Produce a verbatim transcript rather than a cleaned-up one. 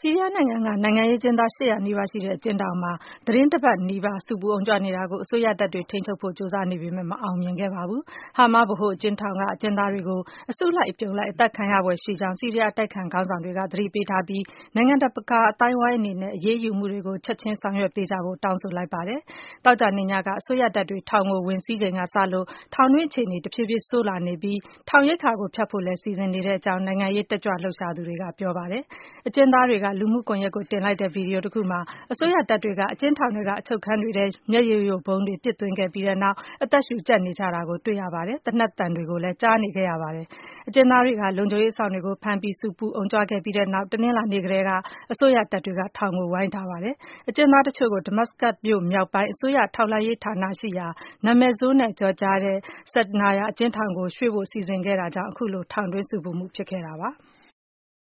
ီးရီးယားနိုင်ငံကနိုင်ငံရေးအကျဉ်းသား ၈၀၀ နီးပါးရှိတဲ့အကျဉ်းထောင်မှာ သီတင်းတပတ်နီးပါး ဆူပူအုံကြွနေတာကို အစိုးရတပ်တွေ ထိန်းချုပ်ဖို့ ကြိုးစားနေပေမဲ့ မအောင်မြင်ခဲ့ပါဘူး။ Hama ဗဟိုအကျဉ်းထောင်က အကျဉ်းသားတွေကို အစုလိုက်အပြုံလိုက် အသတ်ခံရဖွယ်ရှိကြောင်း ဆီးရီးယားအတိုက်အခံခေါင်းဆောင်တွေက သတိပေးထားပြီး နိုင်ငံတကာအသိုင်းအဝိုင်းအနေနဲ့ အရေးယူမှုတွေကို ချက်ချင်းဆောင်ရွက်ပေးကြဖို့ တောင်းဆိုလိုက်ပါတယ်။ သောကြာနေ့ညက အစိုးရတပ်တွေ ထောင်ကိုဝင်စီးချိန်ကစလို့ ထောင်တွင်းအခြေအနေ တဖြည်းဖြည်းဆိုးလာနေပြီး ထောင်ရိက္ခာကို ဖြတ်ဖို့လည်း စီစဉ်နေကြောင်း နိုင်ငံရေးတက်ကြွလှုပ်ရှားသူတွေက ပြောပါတယ်။ အကျဉ်းသားတွေက လူမှုကွန်ယက်ကိုတင်လိုက်တဲ့ ဗီဒီယိုတခုမှာ အစိုးရတပ်တွေက အကျဉ်းထောင်ထဲက အချုပ်ခန်းတွေထဲ မျက်ရည်ယိုဗုံးတွေ ပစ်သွင်းခဲ့ပြီးနောက် အသက်ရှူကျပ်နေကြတာကို တွေ့ရပါတယ်။ သေနတ်သံတွေကိုလည်း ကြားနေခဲ့ရပါတယ်။ အကျဉ်းသားတွေက လုံခြုံရေးအစောင့်တွေကို ဖမ်းပြီး ဆူပူအုံကြွခဲ့ပြီးနောက် တနင်္လာနေ့ကတည်းက အစိုးရတပ်တွေက ထောင်ကို ဝိုင်းထားပါတယ်။ အကျဉ်းသားတချို့ကို Damascus မြို့မြောက်ပိုင်း အစိုးရထောက်လှမ်းရေးဌာနရှိရာ နာမည်ဆိုးနဲ့ကျော်ကြားတဲ့ Saydnaya အကျဉ်းထောင်ကို ရွှေ့ဖို့ စီစဉ်ခဲ့တာကြောင့် အခုလို ထောင်တွင်းဆူပူမှုဖြစ်ခဲ့တာပါ။